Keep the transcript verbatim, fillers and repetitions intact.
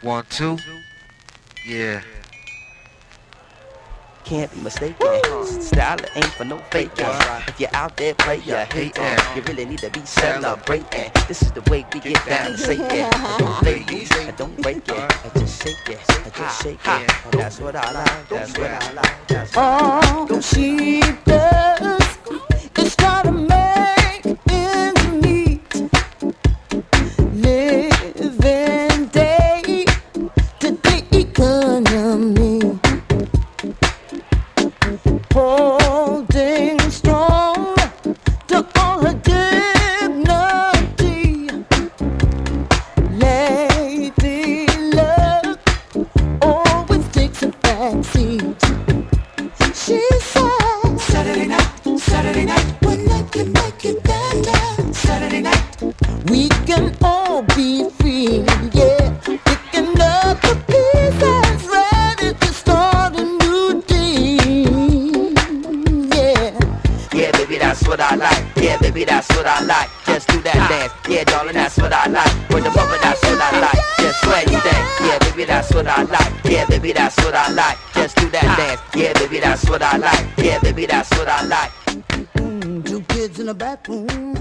One, two. Yeah. Can't be mistaken. Style ain't for no faking. If you're out there playing, hating, you really need to be celebrating. This is the way we get down and say it. I don't play loose, I don't break it. I just shake it, I just shake it. That's what I like, that's what I like. That's what I like. All she does is try to make ends meet. Living day to day economy. Holding strong to all her dignity. Lady luck always takes a back seat. She said Saturday night, Saturday night, when I can make it better. Saturday night, we can all be free, yeah. Picking up the pieces, ready to start a new day, yeah. Yeah, baby, that's what I like. Yeah, baby, that's what I like. Just do that dance. Yeah, darling, that's what I like. With the bumper, that's what I like. Just sweat you dance. Yeah, baby, that's what I like. Yeah, baby, that's what I like. Just do that dance. Yeah, baby, that's what I like. Yeah, baby, that's what I like. Mm, two kids in the back room.